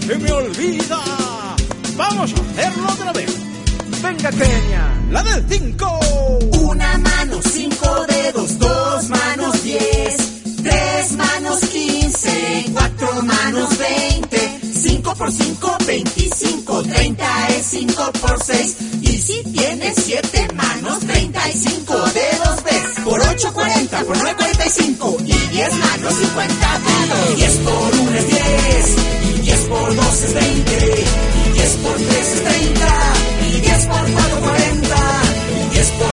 se me olvida. Vamos a hacerlo otra vez. Venga, Kenia, la del 5. Una mano, 5 dedos, 2 manos, 10, 3 manos, 15, 4 manos, 20, 5 por 5, 25, 30 es 5 por 6. Y si tienes 7 manos, 35 dedos ves. Por 8, 40, por 9, 45. Y 10 manos, 50 dedos. 10 por 1 es 10. Y 10 por 2 es 20. Y 10 por 3 es 30. Y 10 por 4,